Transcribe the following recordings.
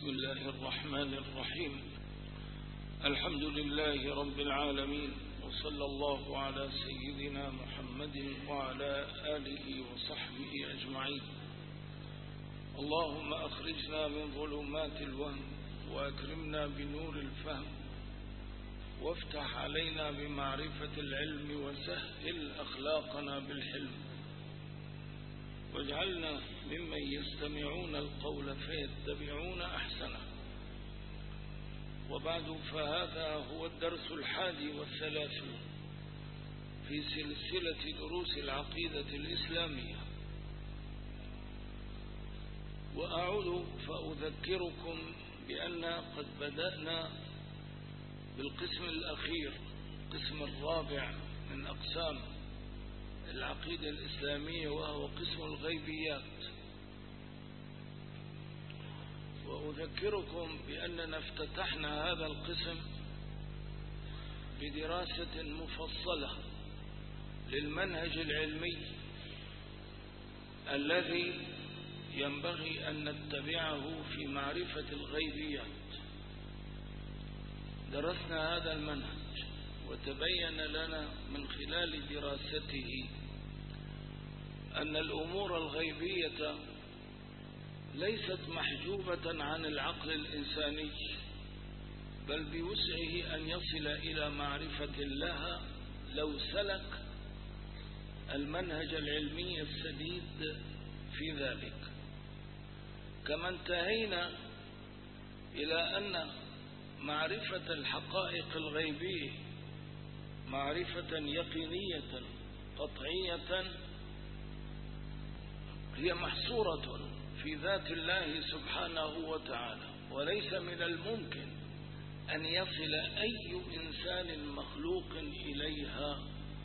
بسم الله الرحمن الرحيم. الحمد لله رب العالمين، وصلى الله على سيدنا محمد وعلى آله وصحبه أجمعين. اللهم أخرجنا من ظلمات الوهم وأكرمنا بنور الفهم، وافتح علينا بمعرفة العلم، وسهل أخلاقنا بالحلم، واجعلنا ممن يستمعون القول فيتبعون أحسنه. وبعد، فهذا هو الدرس 31 في سلسلة دروس العقيدة الإسلامية. وأعود فأذكركم بأن قد بدأنا بالقسم الأخير، القسم الرابع من أقسام العقيدة الإسلامية، وهو قسم الغيبيات. وأذكركم بأننا افتتحنا هذا القسم بدراسة مفصلة للمنهج العلمي الذي ينبغي أن نتبعه في معرفة الغيبيات. درسنا هذا المنهج، وتبين لنا من خلال دراسته أن الأمور الغيبية ليست محجوبة عن العقل الإنساني، بل بوسعه أن يصل إلى معرفة لها لو سلك المنهج العلمي السديد في ذلك. كما انتهينا إلى أن معرفة الحقائق الغيبية معرفة يقينية قطعية هي محصورة في ذات الله سبحانه وتعالى، وليس من الممكن أن يصل أي إنسان مخلوق إليها،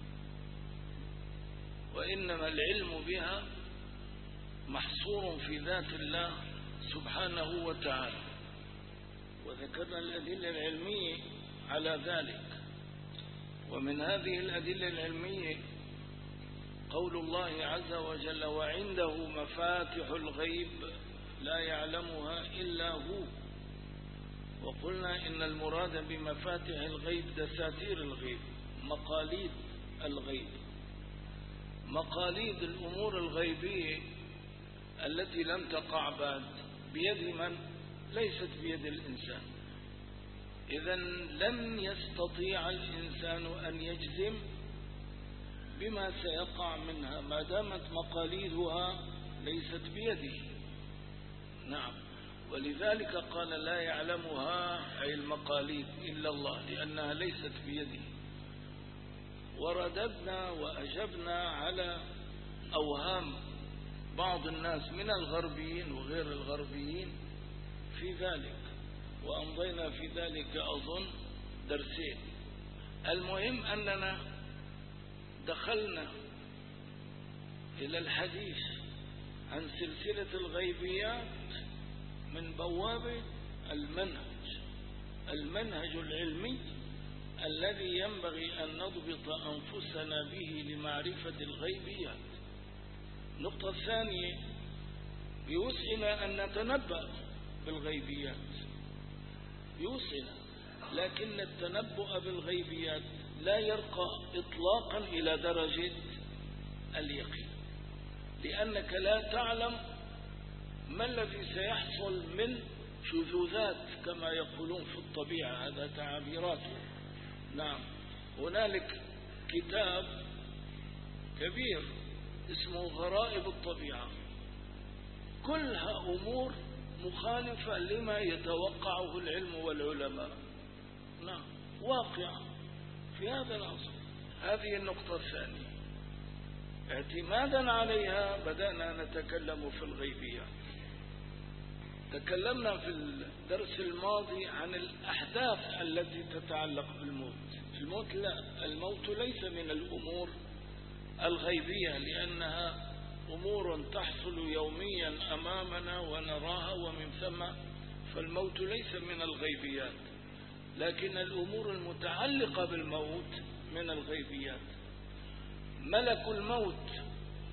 وإنما العلم بها محصور في ذات الله سبحانه وتعالى. وذكرنا الأدلة العلمية على ذلك، ومن هذه الأدلة العلمية قول الله عز وجل: وعنده مفاتح الغيب لا يعلمها إلا هو. وقلنا إن المراد بمفاتح الغيب دساتير الغيب، مقاليد الغيب، مقاليد الأمور الغيبية التي لم تقع بعد بيد من؟ ليست بيد الإنسان. إذن لن يستطيع الإنسان أن يجزم بما سيقع منها ما دامت مقاليدها ليست بيده. نعم، ولذلك قال لا يعلمها أي المقاليد إلا الله، لأنها ليست بيده. ورددنا وأجبنا على أوهام بعض الناس من الغربيين وغير الغربيين في ذلك، وأمضينا في ذلك أظن درسين. المهم أننا دخلنا إلى الحديث عن سلسلة الغيبيات من بوابة المنهج العلمي الذي ينبغي أن نضبط أنفسنا به لمعرفة الغيبيات. النقطة الثانية: بوسعنا أن نتنبأ بالغيبيات، بوسعنا، لكن التنبؤ بالغيبيات لا يرقى إطلاقا إلى درجة اليقين، لأنك لا تعلم ما الذي سيحصل من شذوذات كما يقولون في الطبيعة، هذا تعبيراته. نعم، هنالك كتاب كبير اسمه غرائب الطبيعة، كلها أمور مخالفة لما يتوقعه العلم والعلماء. نعم، واقع في هذا العصر. هذه النقطة الثانية. اعتمادا عليها بدأنا نتكلم في الغيبيات. تكلمنا في الدرس الماضي عن الأحداث التي تتعلق بالموت. الموت لا، الموت ليس من الأمور الغيبية، لأنها أمور تحصل يوميا أمامنا ونراها، ومن ثم فالموت ليس من الغيبيات. لكن الأمور المتعلقة بالموت من الغيبيات. ملك الموت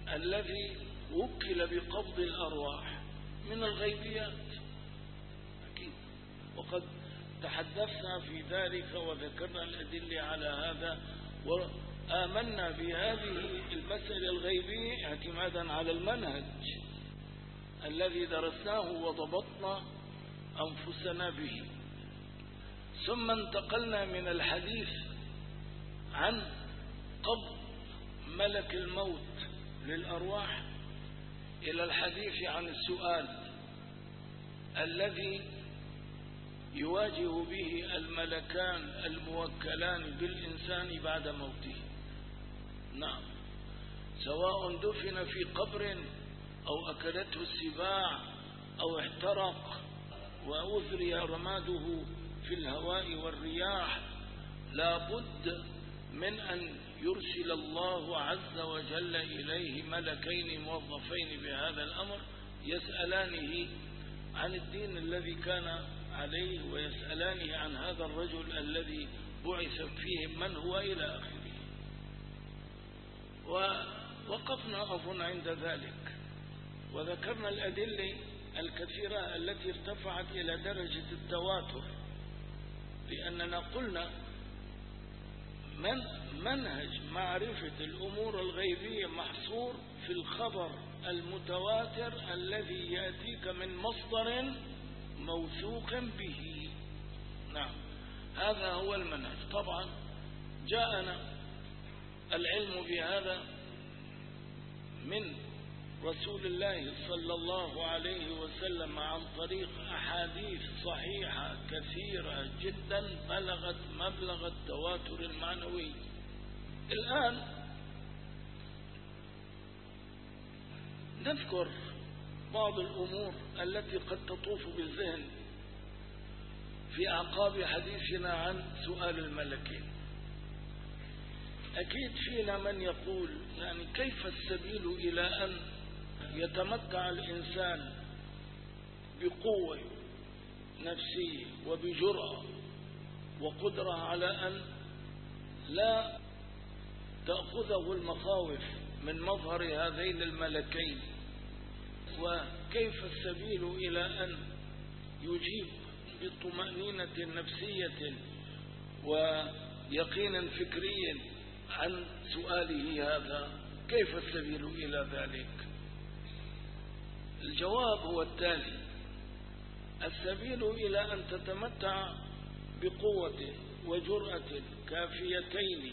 الذي وكل بقبض الأرواح من الغيبيات. أكيد، وقد تحدثنا في ذلك وذكرنا الأدلة على هذا، وآمنا بهذه المسألة الغيبية اعتمادا على المنهج الذي درسناه وضبطنا أنفسنا به. ثم انتقلنا من الحديث عن قبض ملك الموت للأرواح إلى الحديث عن السؤال الذي يواجه به الملكان الموكلان بالإنسان بعد موته. نعم، سواء دفن في قبر أو أكلته السباع أو احترق وأثري رماده في الهواء والرياح، لا بد من أن يرسل الله عز وجل إليه ملكين موظفين بهذا الأمر يسألانه عن الدين الذي كان عليه، ويسألانه عن هذا الرجل الذي بعث فيهم من هو إلى آخره. ووقفنا أظن عند ذلك وذكرنا الأدلة الكثيرة التي ارتفعت إلى درجة التواتر، لأننا قلنا منهج معرفة الأمور الغيبية محصور في الخبر المتواتر الذي يأتيك من مصدر موثوق به. نعم، هذا هو المنهج. طبعا جاءنا العلم بهذا من رسول الله صلى الله عليه وسلم عن طريق أحاديث صحيحة كثيرة جدا بلغت مبلغ التواتر المعنوي. الآن نذكر بعض الأمور التي قد تطوف بالذهن في أعقاب حديثنا عن سؤال الملكين. أكيد فينا من يقول يعني كيف السبيل إلى أن يتمتع الإنسان بقوة نفسية وبجرأة وقدرة على أن لا تأخذه المخاوف من مظهر هذين الملكين، وكيف السبيل إلى أن يجيب بطمأنينة نفسية ويقين فكري عن سؤاله هذا؟ كيف السبيل إلى ذلك؟ الجواب هو التالي: السبيل إلى أن تتمتع بقوة وجرأة كافيتين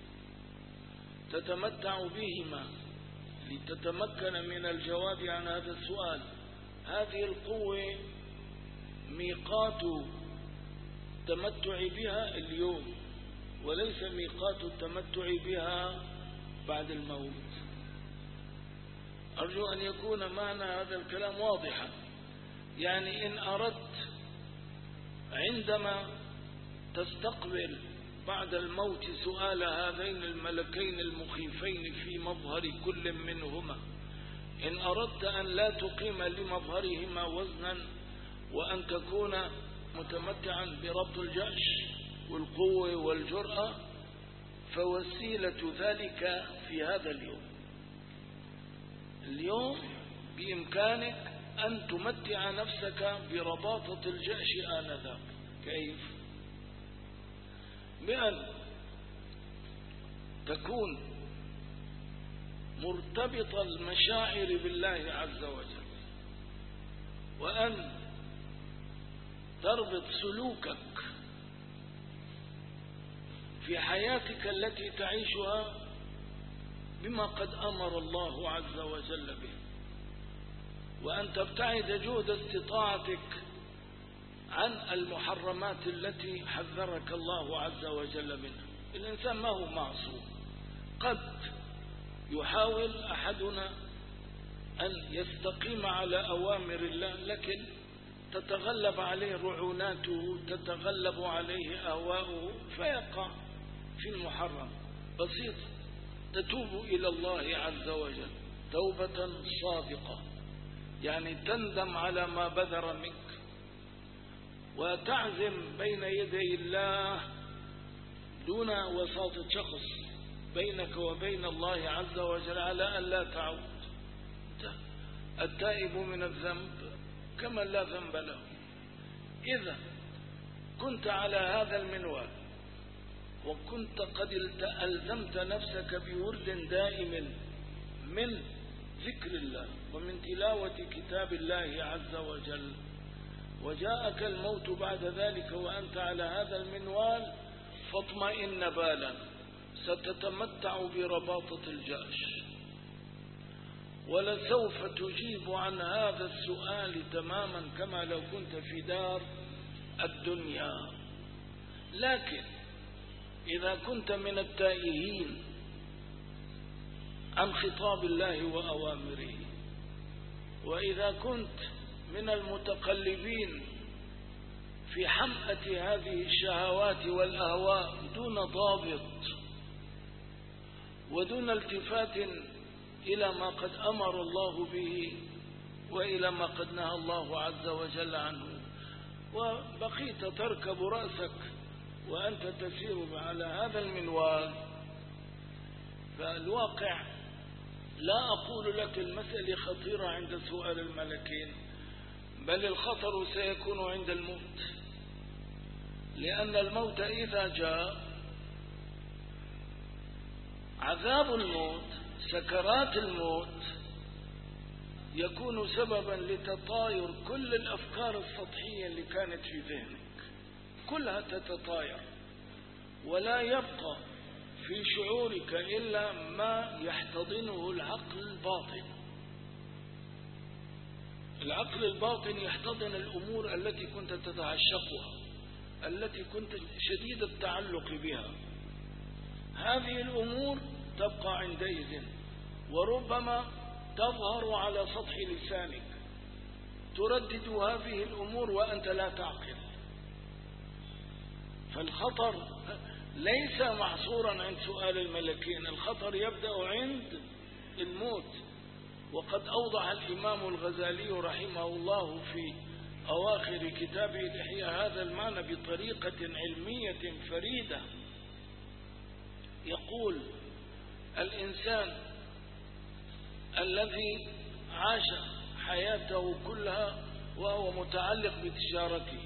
تتمتع بهما لتتمكن من الجواب عن هذا السؤال. هذه القوة ميقات التمتع بها اليوم، وليس ميقات التمتع بها بعد الموت. أرجو أن يكون معنى هذا الكلام واضحا. يعني إن أردت عندما تستقبل بعد الموت سؤال هذين الملكين المخيفين في مظهر كل منهما، إن أردت أن لا تقيم لمظهرهما وزنا وأن تكون متمتعا بربط الجأش والقوة والجرأة، فوسيلة ذلك في هذا اليوم بإمكانك أن تمتع نفسك برباطة الجأش آنذاك. كيف؟ بأن تكون مرتبط المشاعر بالله عز وجل، وأن تربط سلوكك في حياتك التي تعيشها بما قد أمر الله عز وجل به، وأن تبتعد جهد استطاعتك عن المحرمات التي حذرك الله عز وجل منها. الإنسان ما هو معصوم، قد يحاول أحدنا أن يستقيم على أوامر الله، لكن تتغلب عليه رعوناته، تتغلب عليه أهواؤه، فيقع في المحرم. بسيط، تتوب إلى الله عز وجل توبة صادقة، يعني تندم على ما بذر منك، وتعزم بين يدي الله دون وساطة شخص بينك وبين الله عز وجل على أن لا تعود. التائب من الذنب كمن لا ذنب له. إذا كنت على هذا المنوال وكنت قد ألزمت نفسك بورد دائم من ذكر الله ومن تلاوة كتاب الله عز وجل، وجاءك الموت بعد ذلك وأنت على هذا المنوال، فاطمئن بالا، ستتمتع برباطة الجأش، ولسوف تجيب عن هذا السؤال تماما كما لو كنت في دار الدنيا. لكن إذا كنت من التائهين عن خطاب الله وأوامره، وإذا كنت من المتقلبين في حمأة هذه الشهوات والأهواء دون ضابط ودون التفات إلى ما قد أمر الله به وإلى ما قد نهى الله عز وجل عنه، وبقيت تركب رأسك وأنت تسير على هذا المنوال، فالواقع لا أقول لك المسألة خطيرة عند سؤال الملكين، بل الخطر سيكون عند الموت، لأن الموت إذا جاء عذاب الموت سكرات الموت يكون سببا لتطاير كل الأفكار السطحية اللي كانت في ذهنك، كلها تتطاير ولا يبقى في شعورك إلا ما يحتضنه العقل الباطن. العقل الباطن يحتضن الأمور التي كنت تتعشقها، التي كنت شديد التعلق بها. هذه الأمور تبقى عندئذ وربما تظهر على سطح لسانك، تردد هذه الأمور وأنت لا تعقل. فالخطر ليس محصورا عند سؤال الملكين، الخطر يبدأ عند الموت. وقد أوضح الإمام الغزالي رحمه الله في أواخر كتابه الإحياء هذا المعنى بطريقة علمية فريدة. يقول: الإنسان الذي عاش حياته كلها وهو متعلق بتجارته،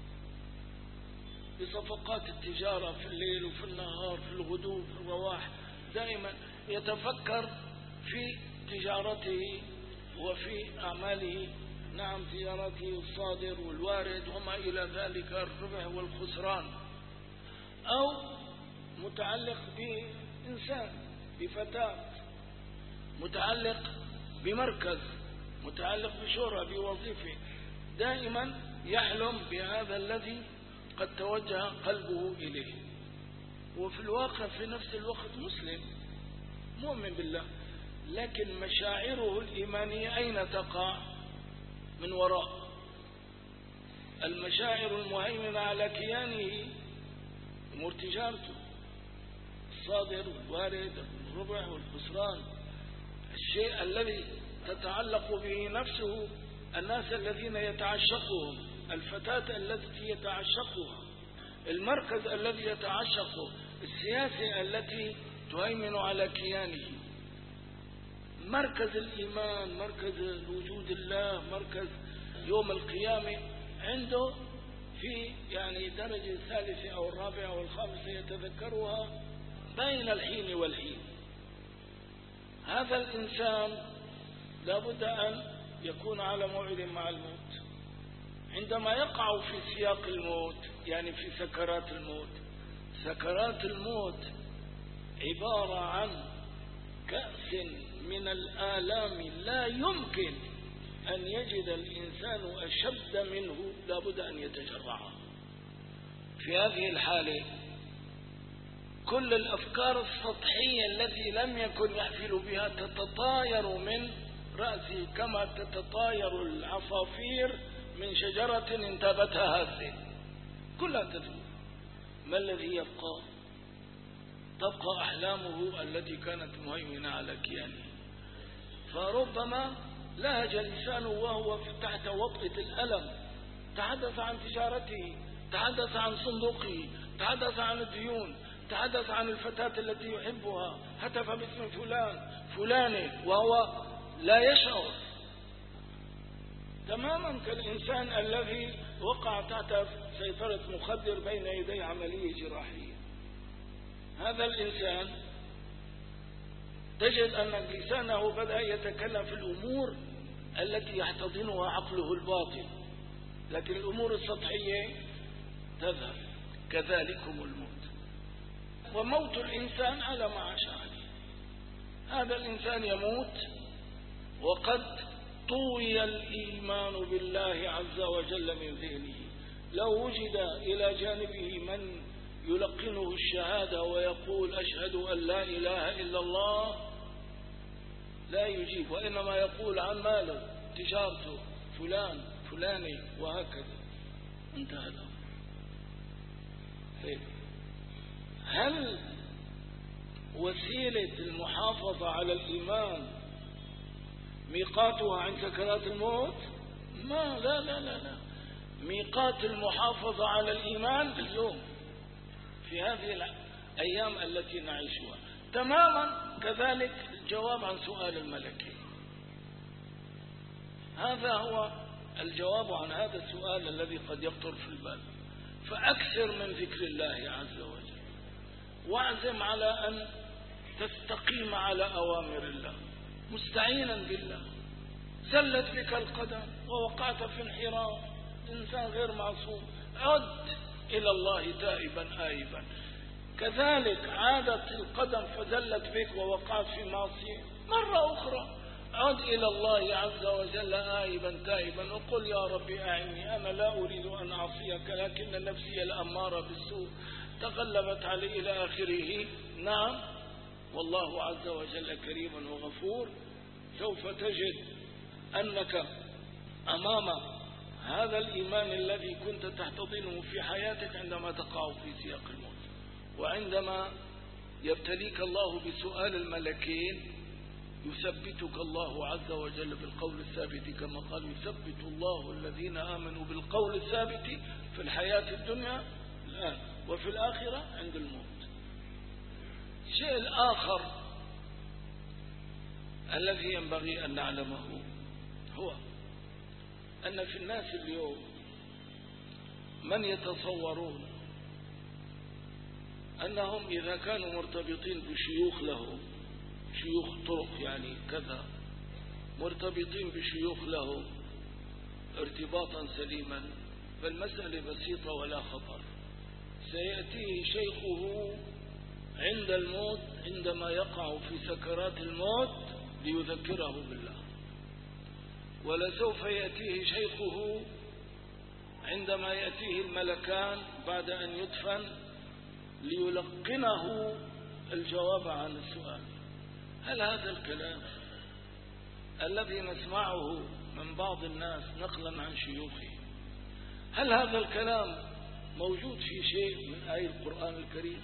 بصفقات التجارة في الليل وفي النهار، في الغدو في الرواح، دائما يتفكر في تجارته وفي أعماله، نعم، تجارته الصادر والوارد وما إلى ذلك، الربح والخسران. أو متعلق بإنسان، بفتاة، متعلق بمركز، متعلق بشهرة، بوظيفة، دائما يحلم بهذا الذي قد توجه قلبه إليه. وفي الواقع في نفس الوقت مسلم مؤمن بالله، لكن مشاعره الإيمانية أين تقع؟ من وراء المشاعر المهيمنة على كيانه، أمور تجارته، الصادر والوارد، الربح والخسران، الشيء الذي تتعلق به نفسه، الناس الذين يتعشقهم، الفتاة التي يتعشقها، المركز الذي يتعشقه، السياسة التي تهيمن على كيانه، مركز الإيمان، مركز وجود الله، مركز يوم القيامة، عنده في يعني درجة الثالثة أو الرابعة أو الخامسة يتذكرها بين الحين والحين. هذا الإنسان لابد أن يكون على موعد مع الموت. عندما يقع في سياق الموت، يعني في سكرات الموت، سكرات الموت عبارة عن كأس من الآلام لا يمكن أن يجد الإنسان أشد منه، لابد أن يتجرعه. في هذه الحالة كل الأفكار السطحية التي لم يكن يحفل بها تتطاير من رأسه كما تتطاير العصافير من شجرة انتابتها هزة، كلها تذوب. ما الذي يبقى؟ تبقى أحلامه التي كانت مهيمنة على كيانه. فربما لهج لسانه وهو تحت وطئة الألم، تحدث عن تجارته، تحدث عن صندوقه، تحدث عن الديون، تحدث عن الفتاة التي يحبها، هتف باسم فلان فلانة وهو لا يشعر. تماما كالإنسان الذي وقع تحت سيطرة مخدر بين يدي عملية جراحية. هذا الإنسان تجد أن لسانه بدأ يتكلم في الأمور التي يحتضنها عقله الباطن، لكن الأمور السطحية تذهب. كذلكم الموت، وموت الإنسان على ما عاش عليه. هذا الإنسان يموت وقد طوي الإيمان بالله عز وجل من ذهنه. لو وجد إلى جانبه من يلقنه الشهادة ويقول أشهد أن لا إله إلا الله، لا يجيب، وإنما يقول عن ماله تجارته فلان فلاني وهكذا، انتهى الأمر. هل وسيلة المحافظة على الإيمان ميقاتها عند سكرات الموت؟ ما لا لا لا لا، ميقات المحافظة على الإيمان اليوم في هذه الأيام التي نعيشها. تماما كذلك الجواب عن سؤال الملكين. هذا هو الجواب عن هذا السؤال الذي قد يخطر في البال. فأكثر من ذكر الله عز وجل، واعزم على أن تستقيم على أوامر الله مستعينا بالله. زلت بك القدم ووقعت في انحراف، إنسان غير معصوم، عد إلى الله تائبا آيبا. كذلك عادت القدم فزلت بك ووقعت في معصية، مرة أخرى عد إلى الله عز وجل آيبا تائبا وقل يا ربي أعني، أنا لا أريد أن أعصيك لكن نفسي الأمارة بالسوء تغلبت علي إلى آخره. نعم، والله عز وجل كريم وغفور. سوف تجد أنك أمام هذا الإيمان الذي كنت تحتضنه في حياتك عندما تقع في سياق الموت، وعندما يبتليك الله بسؤال الملكين يثبتك الله عز وجل بالقول الثابت، كما قال يثبت الله الذين آمنوا بالقول الثابت في الحياة الدنيا الآن وفي الآخرة عند الموت. الشيء الآخر الذي ينبغي أن نعلمه هو أن في الناس اليوم من يتصورون أنهم إذا كانوا مرتبطين بشيوخ لهم، شيوخ طرق يعني كذا، مرتبطين بشيوخ لهم ارتباطا سليما، فالمسألة بسيطة ولا خطر. سيأتيه شيخه عند الموت، عندما يقع في سكرات الموت ليذكره بالله، ولسوف يأتيه شيخه عندما يأتيه الملكان بعد أن يدفن ليلقنه الجواب عن السؤال. هل هذا الكلام الذي نسمعه من بعض الناس نقلا عن شيوخه، هل هذا الكلام موجود في شيء من آية القرآن الكريم؟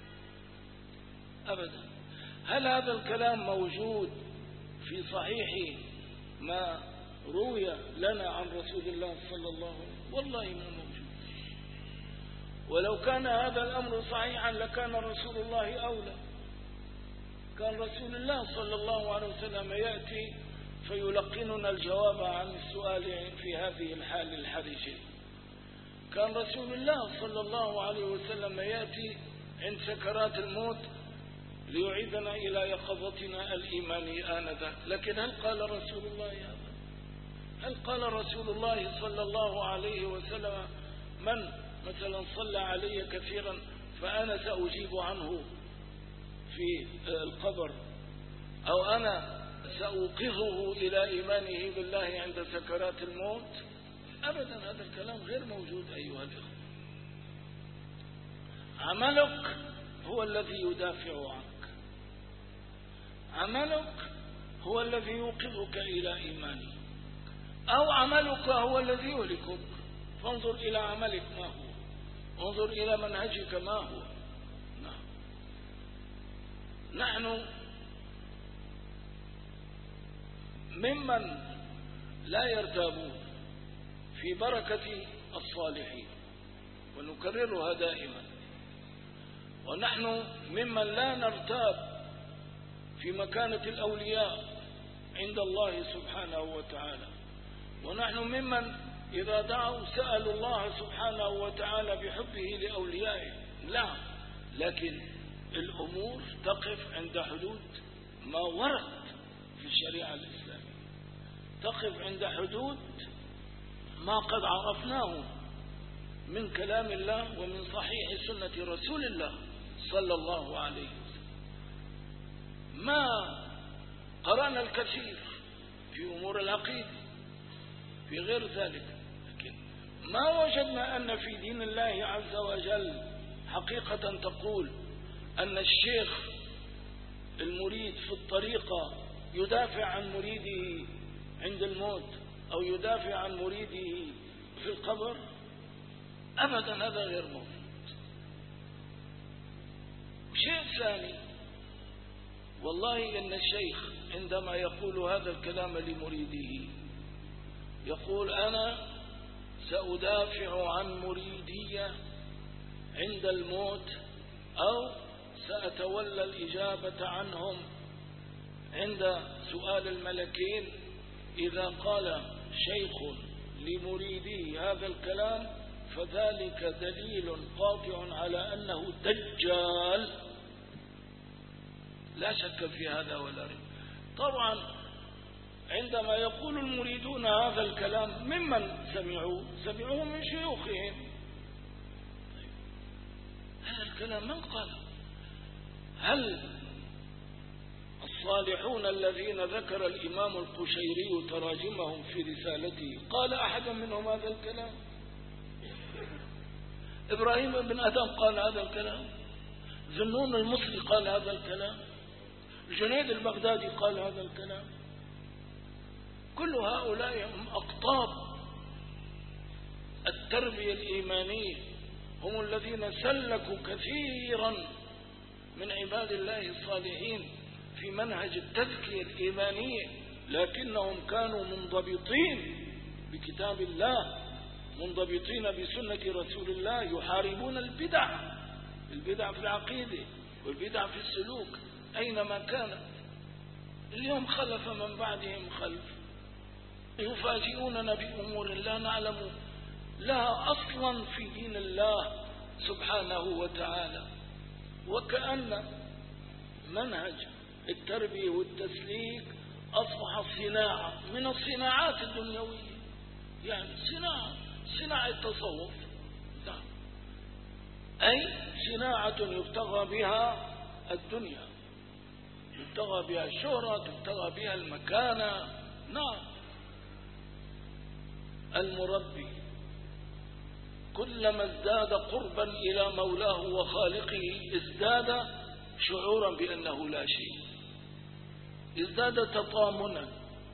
أبدا. هل هذا الكلام موجود في صحيح ما روي لنا عن رسول الله صلى الله عليه وسلم؟ والله ما موجود. ولو كان هذا الأمر صحيحا لكان رسول الله أولى. كان رسول الله صلى الله عليه وسلم يأتي فيلقننا الجواب عن السؤال في هذه الحال الحرجة. كان رسول الله صلى الله عليه وسلم يأتي عند سكرات الموت ليعيدنا إلى يقظتنا الإيمانية آنذاك. لكن هل قال رسول الله هذا؟ هل قال رسول الله صلى الله عليه وسلم من مثلا صلى علي كثيرا فأنا سأجيب عنه في القبر، أو أنا سأوقظه إلى إيمانه بالله عند سكرات الموت؟ أبدا، هذا الكلام غير موجود أيها الإخوة. عملك هو الذي يدافع عنك، عملك هو الذي يوقظك إلى إيمانه، أو عملك هو الذي يهلكك. فانظر إلى عملك ما هو، انظر إلى منهجك ما هو. نحن ممن لا يرتابون في بركة الصالحين، ونكررها دائما، ونحن ممن لا نرتاب في مكانة الأولياء عند الله سبحانه وتعالى، ونحن ممن إذا دعوا سألوا الله سبحانه وتعالى بحبه لأوليائه. لا، لكن الأمور تقف عند حدود ما ورد في الشريعة الإسلامية، تقف عند حدود ما قد عرفناه من كلام الله ومن صحيح سنة رسول الله صلى الله عليه وسلم. ما قرأنا الكثير في أمور العقيدة في غير ذلك، لكن ما وجدنا أن في دين الله عز وجل حقيقة تقول أن الشيخ المريد في الطريقة يدافع عن مريده عند الموت أو يدافع عن مريده في القبر. أبدا، هذا غير موجود. شيء ثاني، والله إن الشيخ عندما يقول هذا الكلام لمريده يقول أنا سأدافع عن مريدي عند الموت، أو سأتولى الإجابة عنهم عند سؤال الملكين. إذا قال شيخ لمريده هذا الكلام فذلك دليل قاطع على أنه دجال، لا شك في هذا ولا ريب. طبعا عندما يقول المريدون هذا الكلام ممن سمعوه من شيوخهم. هذا الكلام من قال؟ هل الصالحون الذين ذكر الإمام القشيري تراجمهم في رسالته قال أحد منهم هذا الكلام؟ إبراهيم بن أدم قال هذا الكلام، ذنون المصري قال هذا الكلام، جنيد البغدادي قال هذا الكلام. كل هؤلاء هم أقطاب التربية الإيمانية، هم الذين سلكوا كثيرا من عباد الله الصالحين في منهج التزكية الإيمانية، لكنهم كانوا منضبطين بكتاب الله، منضبطين بسنة رسول الله، يحاربون البدع في العقيدة والبدع في السلوك أينما كانت. اليوم خلف من بعدهم خلف يفاجئوننا بأمور لا نعلم لها أصلا في دين الله سبحانه وتعالى، وكأن منهج التربية والتسليك أصبح صناعة من الصناعات الدنيوية، يعني صناعة التصوف، أي صناعة يبتغى بها الدنيا، يبتغى بها الشهرة، يبتغى بها المكانة. نعم، المربي كلما ازداد قربا إلى مولاه وخالقه ازداد شعورا بأنه لا شيء، ازداد تطامنا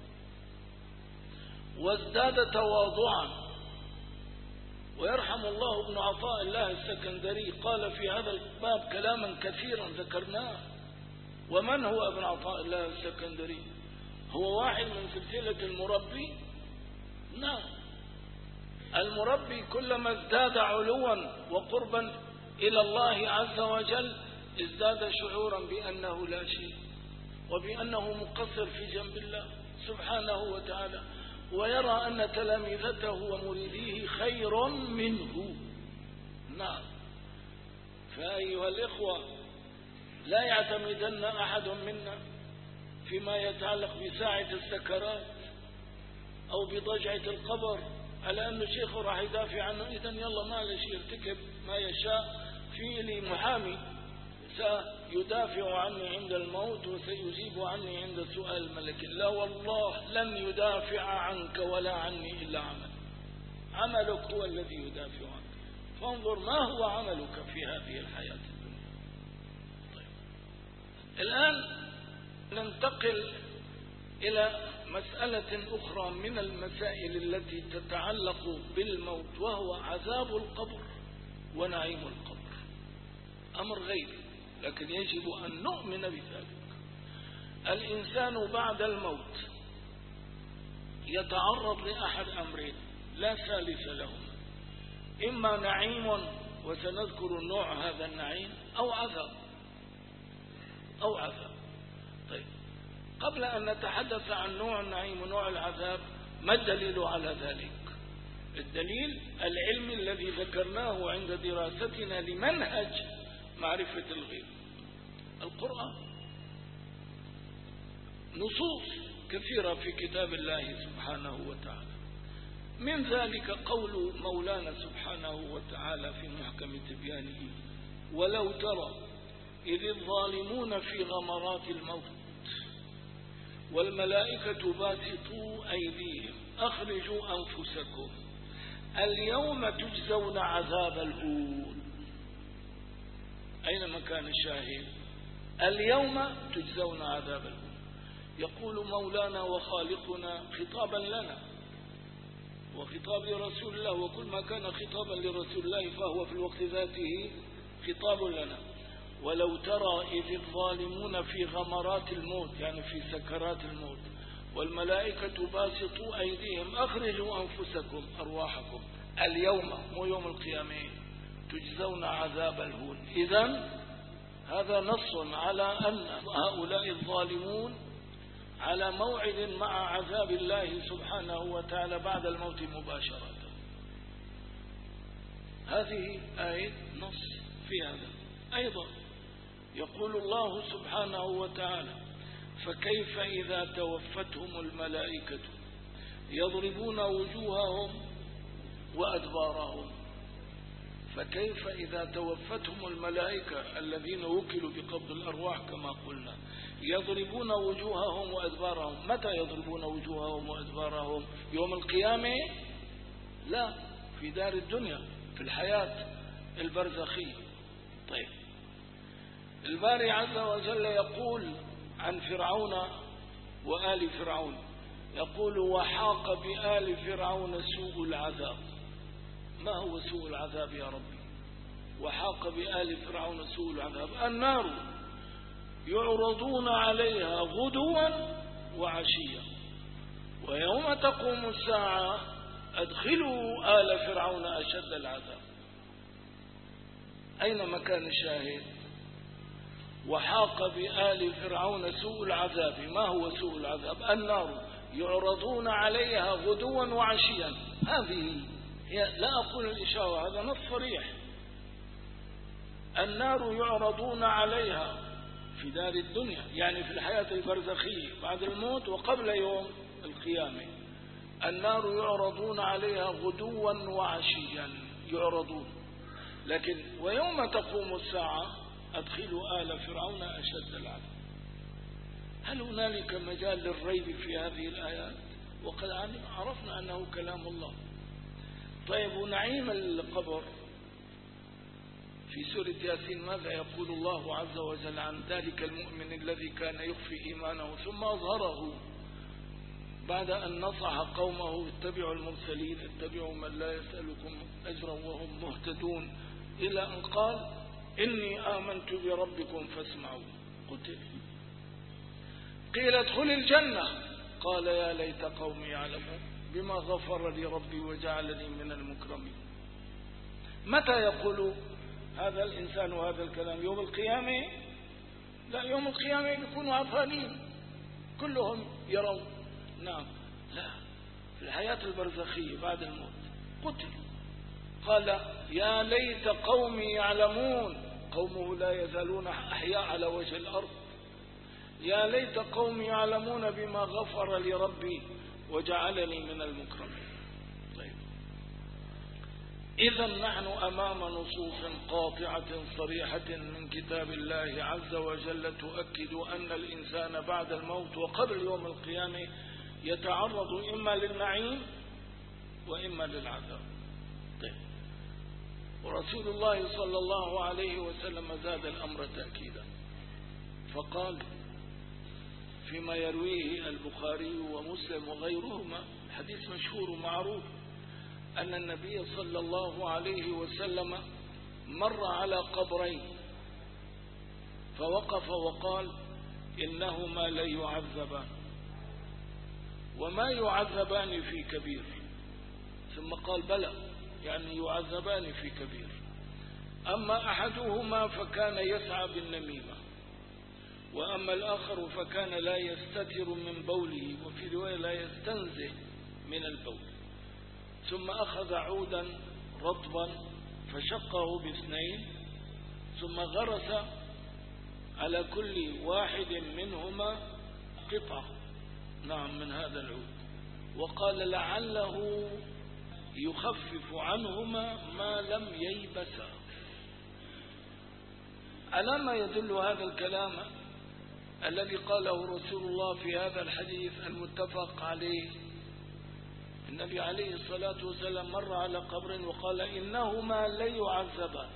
وازداد تواضعا. ويرحم الله ابن عطاء الله السكندري قال في هذا الباب كلاما كثيرا ذكرناه. ومن هو ابن عطاء الله السكندري؟ هو واحد من سلسلة المربي. نعم، المربي كلما ازداد علوا وقربا إلى الله عز وجل ازداد شعورا بأنه لا شيء وبأنه مقصر في جنب الله سبحانه وتعالى، ويرى أن تلامذته ومريديه خير منه. نعم، فأيها الإخوة لا يعتمدن أحد منا فيما يتعلق بساعة السكرات أو بضجعة القبر على أن شيخه راح يدافع عنه، إذن يلا معلش يرتكب ما يشاء، في لي محامي سيدافع عني عند الموت وسيجيب عني عند سؤال الملك. لا والله لن يدافع عنك ولا عني إلا عملك هو الذي يدافع عنك. فانظر ما هو عملك في هذه الحياة الدنيا. طيب، الآن ننتقل إلى مسألة أخرى من المسائل التي تتعلق بالموت، وهو عذاب القبر ونعيم القبر. أمر غيبي لكن يجب أن نؤمن بذلك. الإنسان بعد الموت يتعرض لأحد أمرين لا ثالث لهما، إما نعيم وسنذكر نوع هذا النعيم، أو عذاب. طيب، قبل أن نتحدث عن نوع النعيم ونوع العذاب ما الدليل على ذلك؟ الدليل العلم الذي ذكرناه عند دراستنا لمنهج معرفة الغيب، القرآن. نصوص كثيرة في كتاب الله سبحانه وتعالى، من ذلك قول مولانا سبحانه وتعالى في محكم تبيانه: ولو ترى إذ الظالمون في غمرات الموت والملائكة باسطوا أيديهم أخرجوا أنفسكم اليوم تجزون عذاب الهون. أين مكان الشاهد؟ اليوم تجزون عذاب الهون. يقول مولانا وخالقنا خطابا لنا وخطاب لرسول الله، وكل ما كان خطابا لرسول الله فهو في الوقت ذاته خطاب لنا: ولو ترى إذ الظالمون في غمرات الموت، يعني في سكرات الموت، والملائكة باسطوا أيديهم أخرجوا أنفسكم أرواحكم اليوم، مو يوم القيامة، تجزون عذاب الهون. إذن هذا نص على أن هؤلاء الظالمون على موعد مع عذاب الله سبحانه وتعالى بعد الموت مباشرة. هذه آية نص في هذا. أيضا يقول الله سبحانه وتعالى: فكيف إذا توفتهم الملائكة يضربون وجوههم وأدبارهم. فكيف إذا توفتهم الملائكة الذين وكلوا بقبض الأرواح كما قلنا يضربون وجوههم وأدبارهم. متى يضربون وجوههم وأدبارهم؟ يوم القيامة؟ لا، في دار الدنيا، في الحياة البرزخية. طيب، الباري عز وجل يقول عن فرعون وآل فرعون، يقول: وحاق بآل فرعون سوء العذاب. ما هو سوء العذاب يا ربي؟ وحاق بآل فرعون سوء العذاب: النار يعرضون عليها غدوا وعشيا ويوم تقوم الساعة أدخلوا آل فرعون أشد العذاب. أين مكان الشاهد؟ وحاق بآل فرعون سوء العذاب. ما هو سوء العذاب؟ النار يعرضون عليها غدوا وعشيا. هذه هي، لا أقول الإشارة، هذا نص صريح. النار يعرضون عليها في دار الدنيا، يعني في الحياة البرزخية بعد الموت وقبل يوم القيامة. النار يعرضون عليها غدوا وعشيا، يعرضون. لكن ويوم تقوم الساعة أدخلوا آل فرعون أشد العذاب. هل هنالك مجال للريب في هذه الآيات؟ وقد عرفنا أنه كلام الله. طيب، ونعيم القبر في سورة ياسين ماذا يقول الله عز وجل عن ذلك المؤمن الذي كان يخفي إيمانه ثم أظهره بعد أن نصح قومه: اتبعوا المرسلين، اتبعوا من لا يسألكم أجرا وهم مهتدون، إلى أن قال: إني آمنت بربكم فاسمعوا. قتل. قيل ادخل الجنة، قال: يا ليت قومي يعلمون بما غفر لي ربي وجعلني من المكرمين. متى يقول هذا الإنسان هذا الكلام؟ يوم القيامة؟ لا، يوم القيامة يكونوا عفانين كلهم يرون. نعم، لا، في الحياة البرزخية بعد الموت. قتل. قال: يا ليت قومي يعلمون. قومه لا يزالون أحياء على وجه الأرض. يا ليت قومي يعلمون بما غفر لي ربي وجعلني من المكرمين. طيب، إذا نحن أمام نصوص قاطعة صريحة من كتاب الله عز وجل تؤكد أن الإنسان بعد الموت وقبل يوم القيامة يتعرض إما للنعيم وإما للعذاب. طيب، ورسول الله صلى الله عليه وسلم زاد الأمر تأكيدا فقال فيما يرويه البخاري ومسلم وغيرهما، حديث مشهور ومعروف، أن النبي صلى الله عليه وسلم مر على قبرين فوقف وقال: إنهما ليعذبان وما يعذبان في كبير. ثم قال: بلى، يعني يعذبان في كبير. أما أحدهما فكان يسعى بالنميمة، وأما الآخر فكان لا يستتر من بوله، وفي رواية لا يستنزه من البول. ثم أخذ عودا رطبا فشقه باثنين، ثم غرس على كل واحد منهما قطعة من هذا العود، وقال لعله يخفف عنهما ما لم ييبسا. على ما يدل هذا الكلام الذي قاله رسول الله في هذا الحديث المتفق عليه؟ النبي عليه الصلاة والسلام مر على قبر وقال إنهما ليعذبان.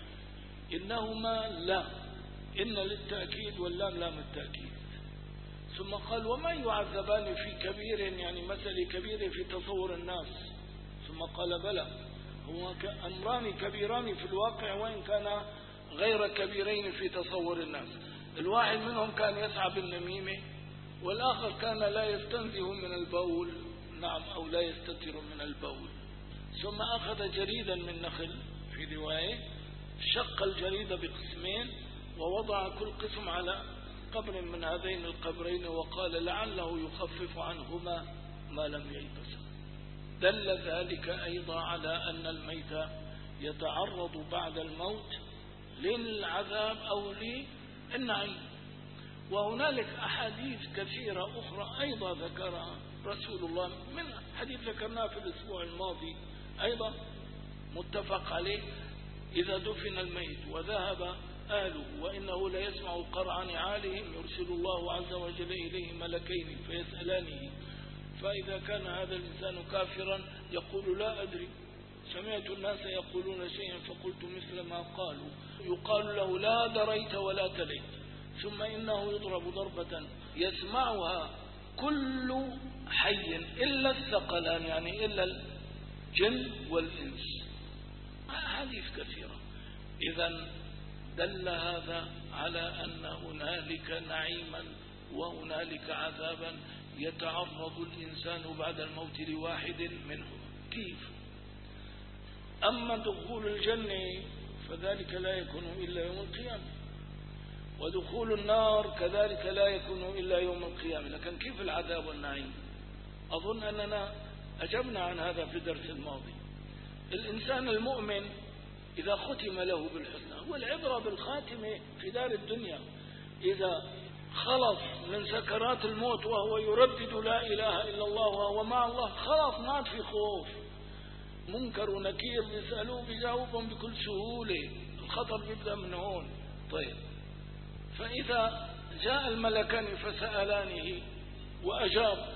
إنهما لا، إن للتأكيد واللام لام التأكيد. ثم قال وما يعذبان في كبير، يعني مثل كبير في تصور الناس. ثم قال بلى، هو أمران كبيران في الواقع وإن كان غير كبيرين في تصور الناس. الواحد منهم كان يسعى بالنميمة، والآخر كان لا يستنزه من البول، أو لا يستتر من البول. ثم أخذ جريدا من نخل في رواية، شق الجريد بقسمين ووضع كل قسم على قبر من هذين القبرين، وقال لعله يخفف عنهما ما لم ييبسا. دل ذلك أيضا على أن الميت يتعرض بعد الموت للعذاب أو للنعيم. وهنالك أحاديث كثيرة أخرى أيضا ذكرها رسول الله، من حديث ذكرناه في الأسبوع الماضي أيضا متفق عليه: إذا دفن الميت وذهب آله وإنه لا يسمع قرع نعالهم يرسل الله عز وجل إليه ملكين فيسألانه، فإذا كان هذا الإنسان كافرا يقول لا أدري، سمعت الناس يقولون شيئا فقلت مثل ما قالوا، يقال له لا دريت ولا تليت، ثم إنه يضرب ضربة يسمعها كل حي إلا الثقلان، يعني إلا الجن والإنس. حديث كثيرة. إذن دل هذا على أن هنالك نعيما وهنالك عذابا يتعرض الإنسان بعد الموت لواحد منهم. كيف؟ أما دخول الجنة فذلك لا يكون إلا يوم القيامة، ودخول النار كذلك لا يكون إلا يوم القيامة. لكن كيف العذاب والنعيم؟ أظن أننا أجبنا عن هذا في الدرس الماضي. الإنسان المؤمن إذا ختم له بالحسنى، والعبرة بالخاتمة في دار الدنيا، إذا خلص من سكرات الموت وهو يردد لا إله إلا الله وهو مع الله، خلاص ما عاد في خوف. منكر ونكير بيسألوه بيجاوبهم بكل سهولة، الخطر بيبدأ من هون. طيب، فإذا جاء الملكان فسألانه وأجاب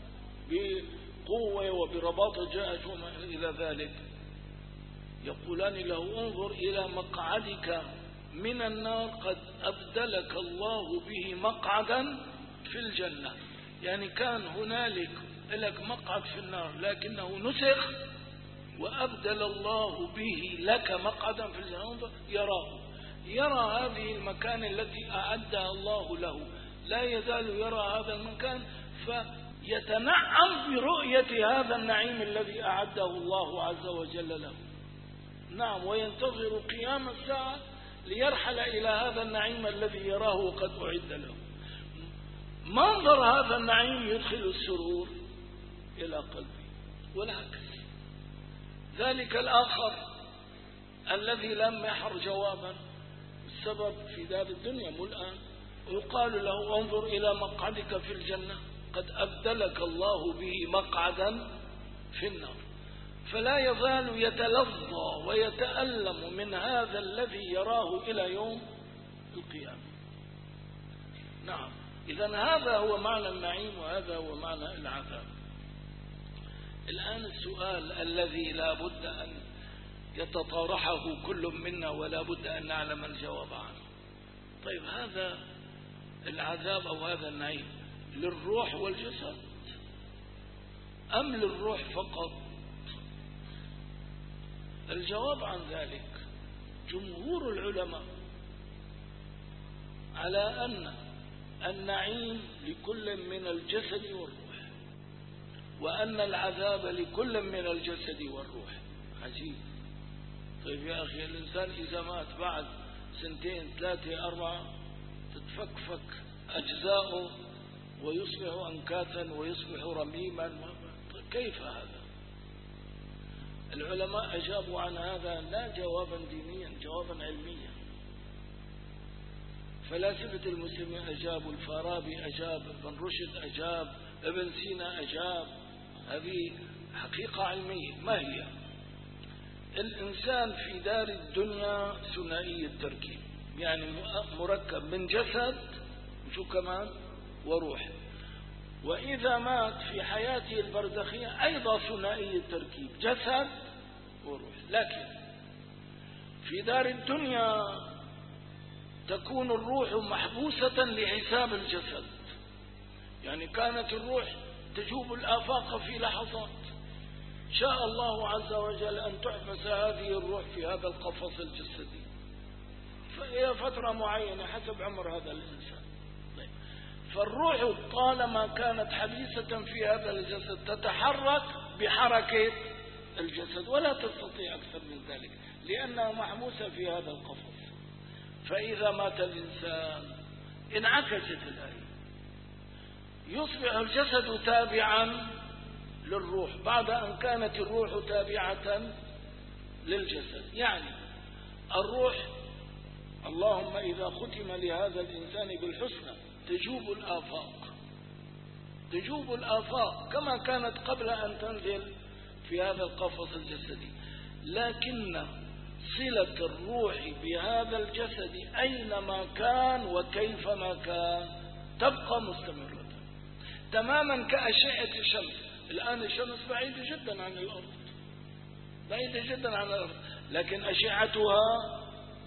بقوة وبرباطة جاءت وما إلى ذلك، يقولان له انظر إلى مقعدك من النار قد أبدلك الله به مقعدا في الجنة. يعني كان هنالك لك مقعد في النار لكنه نسخ وأبدل الله به لك مقعدا في الجنة. انظر، يرى هذه المكان التي أعدها الله له، لا يزال يرى هذا المكان فيتنعم برؤية هذا النعيم الذي أعده الله عز وجل له. نعم، وينتظر قيام الساعة ليرحل إلى هذا النعيم الذي يراه وقد أعد له. منظر هذا النعيم يدخل السرور إلى قلبه، والعكس. ذلك الآخر الذي لم يحر جوابا، السبب في دار الدنيا ملآن، ويقال له انظر إلى مقعدك في الجنة قد أبدلك الله به مقعدا في النار، فلا يزال يتلظى ويتألم من هذا الذي يراه إلى يوم القيامة. نعم، إذن هذا هو معنى النعيم وهذا هو معنى العذاب. الآن السؤال الذي لا بد أن يتطرحه كل منا ولا بد أن نعلم الجواب عنه: طيب، هذا العذاب أو هذا النعيم للروح والجسد أم للروح فقط؟ الجواب عن ذلك جمهور العلماء على أن النعيم لكل من الجسد والروح، وأن العذاب لكل من الجسد والروح. عجيب. طيب يا أخي، الإنسان إذا مات بعد 2 3 4 تتفكفك أجزاؤه ويصبح أنكاثا ويصبح رميما. طيب، كيف هذا؟ العلماء أجابوا عن هذا لا جوابا دينيا، جوابا علميا. فلاسفة المسلمين أجابوا، الفارابي أجاب، ابن رشد أجاب، ابن سينا أجاب. هذه حقيقة علمية. ما هي؟ الإنسان في دار الدنيا ثنائي التركيب، يعني مركب من جسد وشو كمان وروح. وإذا مات في حياته البرزخية أيضا ثنائي التركيب، جسد وروح. لكن في دار الدنيا تكون الروح محبوسة لحساب الجسد، يعني كانت الروح تجوب الآفاق في لحظات، شاء الله عز وجل أن تحبس هذه الروح في هذا القفص الجسدي فهي فترة معينة حسب عمر هذا الإنسان. فالروح طالما كانت حبيسة في هذا الجسد تتحرك بحركة الجسد ولا تستطيع أكثر من ذلك لأنها محبوسة في هذا القفص. فإذا مات الإنسان انعكست الآية، يصبح الجسد تابعا للروح بعد أن كانت الروح تابعة للجسد. يعني الروح اللهم إذا ختم لهذا الإنسان بالحسنى تجوب الآفاق كما كانت قبل أن تنزل في هذا القفص الجسدي. لكن صلة الروح بهذا الجسد أينما كان وكيفما كان تبقى مستمرة تماما كأشعة الشمس. الآن الشمس بعيدة جدا عن الأرض، لكن أشعتها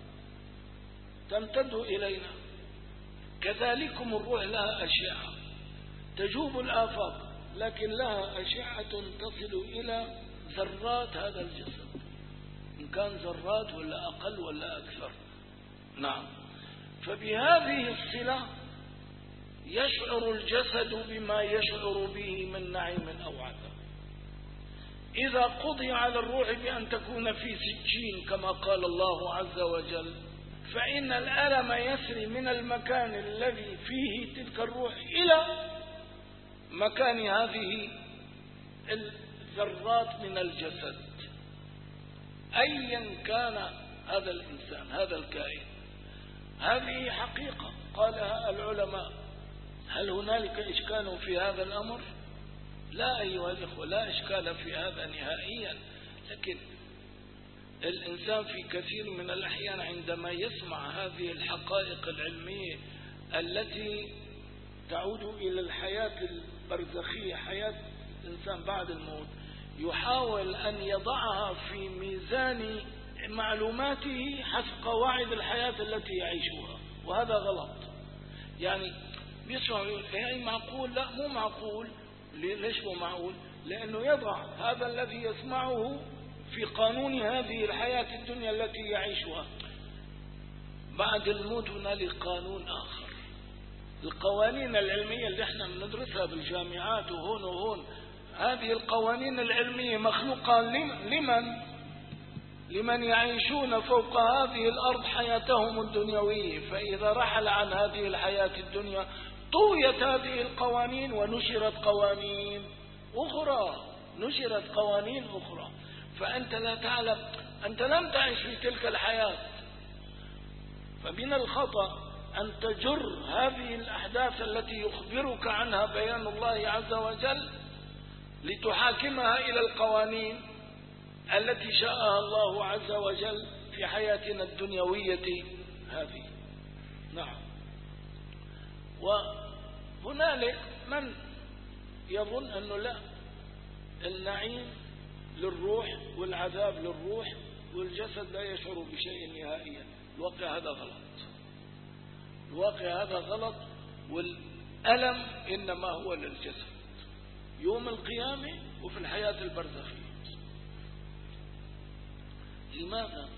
تمتد إلينا. كذلكم الروح لها أشعة تجوب الآفاق، لكن لها أشعة تصل إلى ذرات هذا الجسد، إن كان ذرات ولا أقل ولا أكثر. نعم. فبهذه الصلة يشعر الجسد بما يشعر به من نعيم أو عذاب. إذا قضي على الروح بأن تكون في سجين كما قال الله عز وجل، فإن الألم يسري من المكان الذي فيه تلك الروح إلى مكان هذه الذرات من الجسد أيا كان هذا الإنسان هذا الكائن. هذه حقيقة قالها العلماء. هل هنالك إشكال في هذا الأمر؟ لا أيها الإخوة، لا إشكال في هذا نهائيا. لكن الإنسان في كثير من الأحيان عندما يسمع هذه الحقائق العلمية التي تعود إلى الحياة البرزخية، حياة الإنسان بعد الموت، يحاول أن يضعها في ميزان معلوماته حسب قواعد الحياة التي يعيشها، وهذا غلط. يعني بيسمع يقول إيه معقول؟ لا مو معقول. ليش مو معقول؟ لأنه يضع هذا الذي يسمعه في قانون هذه الحياة الدنيا التي يعيشها. بعد الموت هنالك قانون آخر. القوانين العلمية اللي احنا بندرسها بالجامعات وهون هذه القوانين العلمية مخلوقة لمن يعيشون فوق هذه الأرض حياتهم الدنيوية. فإذا رحل عن هذه الحياة الدنيا طويت هذه القوانين ونشرت قوانين أخرى. فأنت لا تعلم، أنت لم تعيش في تلك الحياة. فمن الخطأ أن تجر هذه الأحداث التي يخبرك عنها بيان الله عز وجل لتحاكمها إلى القوانين التي شاءها الله عز وجل في حياتنا الدنيوية هذه. نعم. وهنالك من يظن أنه لا، النعيم للروح والعذاب للروح والجسد لا يشعر بشيء نهائيا. الواقع هذا غلط. والألم إنما هو للجسد يوم القيامة وفي الحياة البرزخية. لماذا؟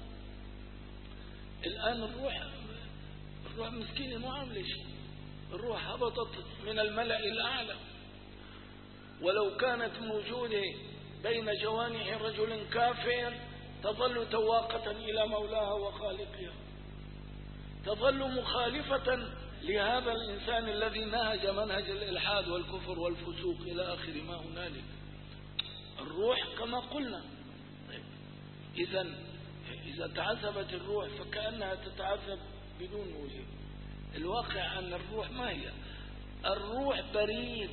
الآن الروح مسكينة ما عملت شيء. الروح هبطت من الملأ الأعلى، ولو كانت موجودة بين جوانح رجل كافر تظل تواقة إلى مولاها وخالقها، تظل مخالفة لهذا الإنسان الذي نهج منهج الإلحاد والكفر والفسوق إلى آخر ما هنالك. الروح كما قلنا. طيب إذا تعذبت الروح فكأنها تتعذب بدون وجه. الواقع أن الروح ما هي؟ الروح بريد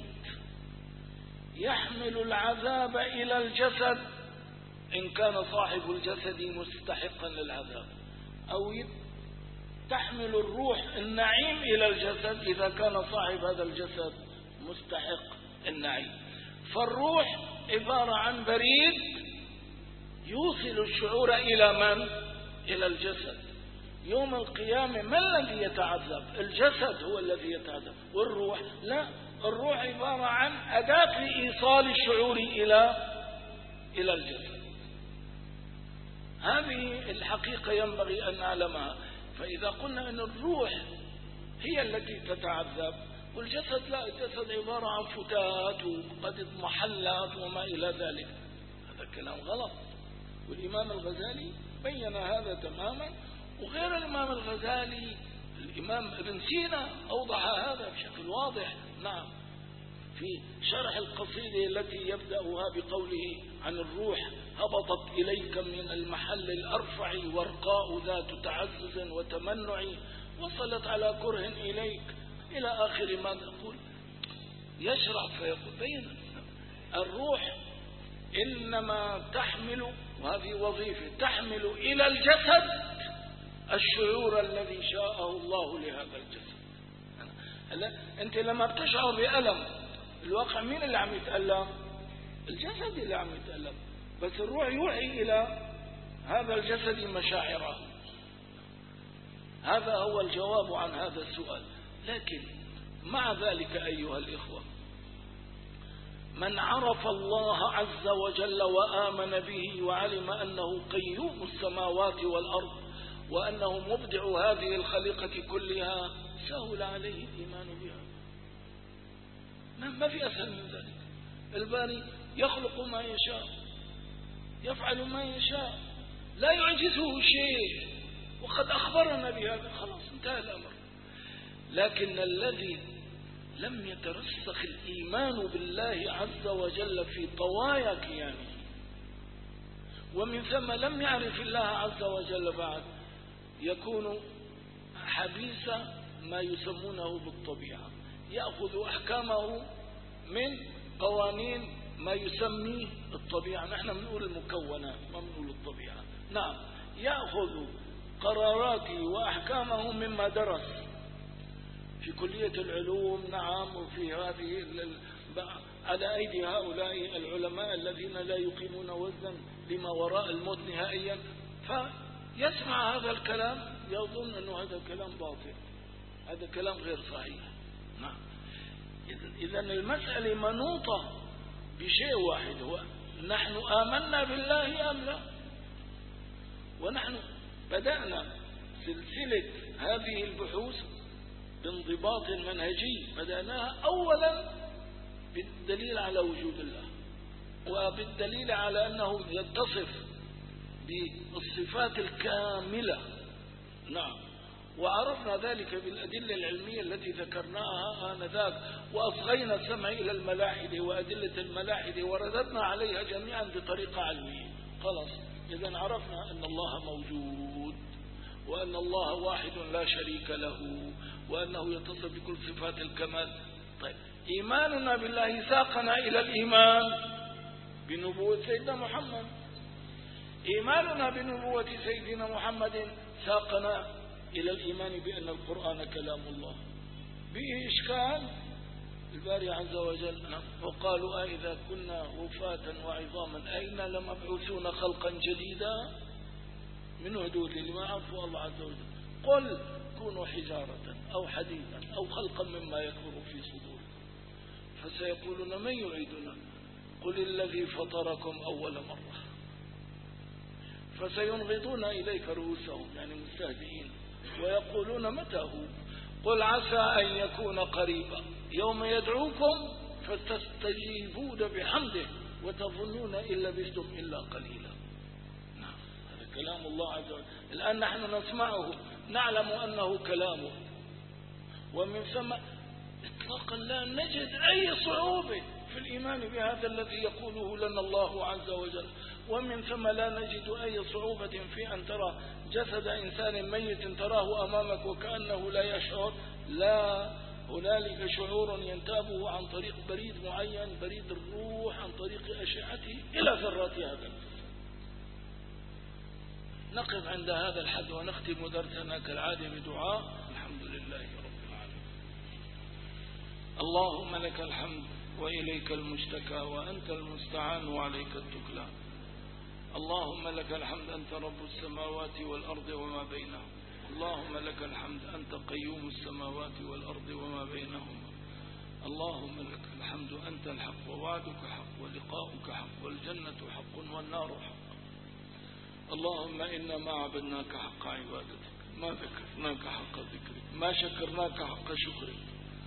يحمل العذاب إلى الجسد إن كان صاحب الجسد مستحقا للعذاب، أو تحمل الروح النعيم إلى الجسد إذا كان صاحب هذا الجسد مستحق النعيم. فالروح عبارة عن بريد يوصل الشعور إلى من؟ إلى الجسد. يوم القيامة ما الذي يتعذب؟ الجسد هو الذي يتعذب، والروح لا. الروح عبارة عن أداة لإيصال الشعور إلى الجسد. هذه الحقيقة ينبغي أن نعلمها. فإذا قلنا أن الروح هي التي تتعذب والجسد لا، الجسد عبارة عن فتات وقد اضمحلت وما إلى ذلك، هذا كلام غلط. والإمام الغزالي بين هذا تماما، وغير الإمام الغزالي الإمام ابن سينا أوضح هذا بشكل واضح. نعم، في شرح القصيدة التي يبدأها بقوله عن الروح: هبطت إليك من المحل الأرفع ورقاء ذات تعزز وتمنع، وصلت على كره إليك، إلى آخر ما نقول. يشرح فيقول بين الروح إنما تحمل، وهذه وظيفة، تحمل إلى الجسد الشعور الذي شاءه الله لهذا الجسد. أنت لما بتشعر بألم، الواقع مين اللي عم يتألم؟ الجسد اللي عم يتألم، بس الروح يوحي إلى هذا الجسد مشاعره. هذا هو الجواب عن هذا السؤال. لكن مع ذلك أيها الإخوة، من عرف الله عز وجل وآمن به وعلم أنه قيوم السماوات والأرض وأنه مبدع هذه الخليقة كلها، سهل عليه الإيمان بها. ما في أسهل من ذلك. الباري يخلق ما يشاء، يفعل ما يشاء، لا يعجزه شيء، وقد أخبرنا بهذا، خلاص انتهى الأمر. لكن الذي لم يترسخ الإيمان بالله عز وجل في طوايا كيانه، ومن ثم لم يعرف الله عز وجل بعد، يكون حبيس ما يسمونه بالطبيعة، يأخذ أحكامه من قوانين ما يسميه الطبيعة. نحن بنقول المكونات، ما بنقول الطبيعة. نعم، يأخذ قراراته وأحكامه مما درس في كلية العلوم. نعم، وفي هذه على أيدي هؤلاء العلماء الذين لا يقيمون وزنا لما وراء الموت نهائيا، فيسمع هذا الكلام يظن أنه هذا كلام باطل، هذا كلام غير صحيح. نعم، إذا المسألة منوطة بشيء واحد، هو نحن آمنا بالله أم لا. ونحن بدأنا سلسلة هذه البحوث بانضباط منهجي، بدأناها أولا بالدليل على وجود الله، وبالدليل على أنه يتصف بالصفات الكاملة. نعم، وعرفنا ذلك بالأدلة العلمية التي ذكرناها آنذاك، وأصغينا السمع إلى الملاحدة وأدلة الملاحدة ورددنا عليها جميعا بطريقة علمية. خلاص، إذا عرفنا أن الله موجود، وأن الله واحد لا شريك له، وأنه يتصف بكل صفات الكمال. طيب، إيماننا بالله ساقنا إلى الإيمان بنبوة سيدنا محمد. إيماننا بنبوة سيدنا محمد ساقنا إلى الإيمان بأن القرآن كلام الله. به إشكال الباري عز وجل: وقالوا إذا كنا رفاتا وعظاما أئنا لمبعوثون خلقا جديدا. من حدود لما عرفوا الله عز وجل. قل كونوا حجارة أو حديدا أو خلقا مما يكبر في صدوركم فسيقولون من يعيدنا قل الذي فطركم أول مرة فسينغضون إليك رؤوسهم، يعني مستهزئين، ويقولون متى هو قل عسى أن يكون قريبا يوم يدعوكم فتستجيبون بحمده وتظنون إن لبثتم إلا قليلا. نعم، هذا كلام الله عز وجل. الآن نحن نسمعه، نعلم أنه كلامه، ومن ثم إطلاقا لا نجد أي صعوبة في الإيمان بهذا الذي يقوله لنا الله عز وجل. ومن ثم لا نجد أي صعوبة في أن ترى جسد إنسان ميت تراه أمامك وكأنه لا يشعر، لا، هنالك شعور ينتابه عن طريق بريد معين، بريد الروح، عن طريق أشعته إلى ذرات هذا الجسد. نقف عند هذا الحد ونختم درسنا كالعادة بدعاء. الحمد لله رب العالمين. اللهم لك الحمد وإليك المشتكى وأنت المستعان وعليك التكلى. اللهم لك الحمد أنت رب السماوات والأرض وما بينهم. اللهم لك الحمد أنت قيوم السماوات والأرض وما بينهما. اللهم لك الحمد أنت الحق ووعدك حق ولقاؤك حق والجنة حق والنار حق. اللهم إنا ما عبدناك حق عبادتك، ما ذكرناك حق ذكرك، ما شكرناك حق شكرك،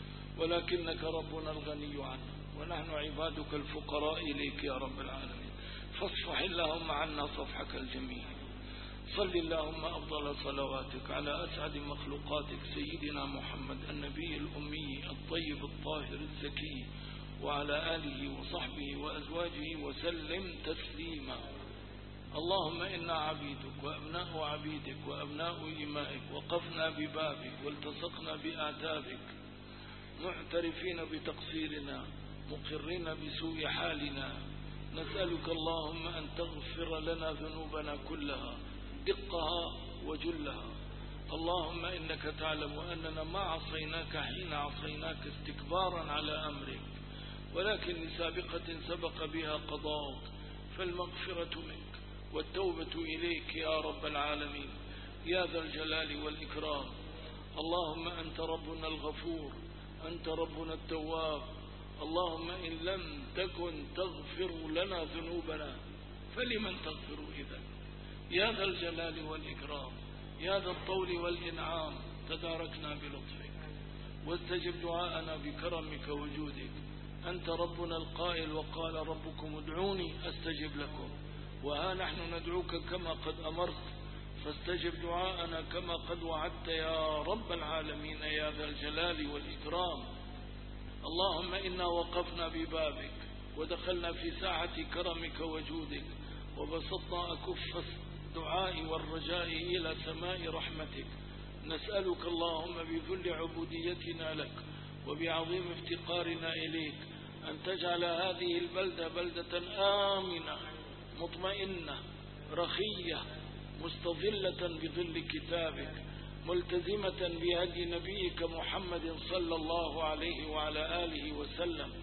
ولكنك ربنا الغني عنا ونحن عبادك الفقراء إليك يا رب العالمين. فاصفح اللهم عنا صفحك الجميل. صل اللهم أفضل صلواتك على أسعد مخلوقاتك سيدنا محمد النبي الأمي الطيب الطاهر الزكي وعلى آله وصحبه وأزواجه وسلم تسليما. اللهم إنا عبيدك وأبناء عبيدك وأبناء إمائك، وقفنا ببابك والتصقنا بآتابك معترفين بتقصيرنا مقرين بسوء حالنا. نسألك اللهم أن تغفر لنا ذنوبنا كلها دقها وجلها. اللهم إنك تعلم أننا ما عصيناك حين عصيناك استكبارا على أمرك، ولكن لسابقة سبق بها قضاءك، فالمغفرة منك والتوبة إليك يا رب العالمين يا ذا الجلال والإكرام. اللهم أنت ربنا الغفور، أنت ربنا التواب. اللهم إن لم تكن تغفر لنا ذنوبنا فلمن تغفر إذن؟ يا ذا الجلال والإكرام يا ذا الطول والإنعام، تداركنا بلطفك واستجب دعاءنا بكرمك وجودك. أنت ربنا القائل وقال ربكم ادعوني أستجب لكم، وها نحن ندعوك كما قد أمرت، فاستجب دعاءنا كما قد وعدت يا رب العالمين يا ذا الجلال والإكرام. اللهم إنا وقفنا ببابك ودخلنا في ساعة كرمك وجودك، وبسطنا أكف الدعاء والرجاء إلى سماء رحمتك. نسألك اللهم بذل عبوديتنا لك وبعظيم افتقارنا إليك أن تجعل هذه البلدة بلدة آمنة مطمئنة رخية مستظلة بظل كتابك، ملتزمة بهدي نبيك محمد صلى الله عليه وعلى آله وسلم،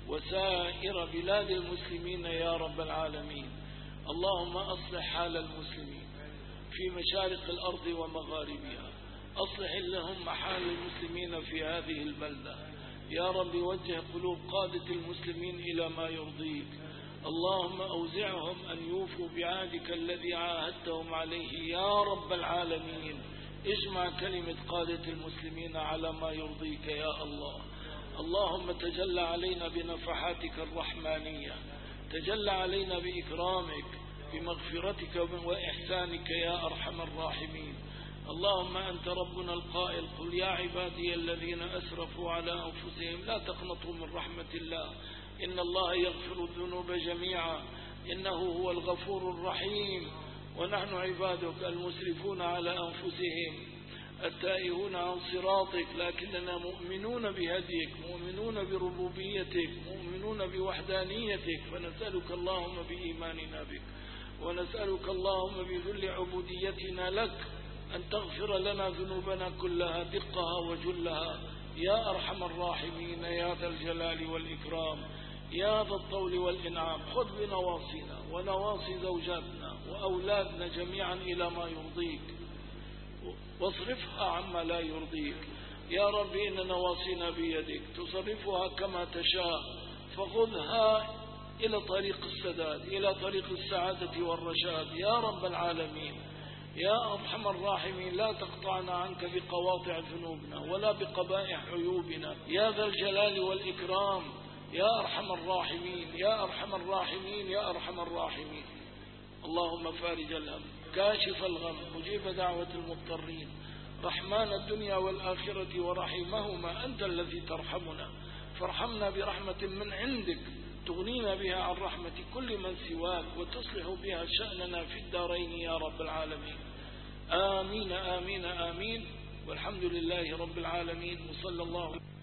وسائر بلاد المسلمين يا رب العالمين. اللهم أصلح حال المسلمين في مشارق الأرض ومغاربها، أصلح اللهم حال المسلمين في هذه البلدة يا رب. وجه قلوب قادة المسلمين إلى ما يرضيك. اللهم أوزعهم أن يوفوا بعهدك الذي عاهدتهم عليه يا رب العالمين. اجمع كلمة قادة المسلمين على ما يرضيك يا الله. اللهم تجلى علينا بنفحاتك الرحمانية، تجلى علينا بإكرامك بمغفرتك وإحسانك يا أرحم الراحمين. اللهم أنت ربنا القائل قل يا عبادي الذين أسرفوا على أنفسهم لا تقنطوا من رحمة الله إن الله يغفر الذنوب جميعا إنه هو الغفور الرحيم. ونحن عبادك المسرفون على أنفسهم التائهون عن صراطك، لكننا مؤمنون بهديك، مؤمنون بربوبيتك، مؤمنون بوحدانيتك، فنسألك اللهم بإيماننا بك، ونسألك اللهم بذل عبوديتنا لك أن تغفر لنا ذنوبنا كلها دقها وجلها يا أرحم الراحمين يا ذا الجلال والإكرام يا ذا الطول والإنعام. خذ بنواصينا ونواصي زوجاتنا وأولادنا جميعا إلى ما يرضيك، واصرفها عما لا يرضيك يا رب. إن نواصينا بيدك تصرفها كما تشاء، فخذها إلى طريق السداد، إلى طريق السعادة والرشاد يا رب العالمين يا أرحم الراحمين. لا تقطعنا عنك بقواطع ذنوبنا ولا بقبائح عيوبنا يا ذا الجلال والإكرام يا أرحم الراحمين يا أرحم الراحمين يا أرحم الراحمين. اللهم فارج الهم كاشف الغم مجيب دعوة المضطرين رحمن الدنيا والآخرة ورحيمهما، أنت الذي ترحمنا فارحمنا برحمة من عندك تغنينا بها عن رحمة كل من سواك وتصلح بها شأننا في الدارين يا رب العالمين. آمين آمين آمين. والحمد لله رب العالمين. وصلى الله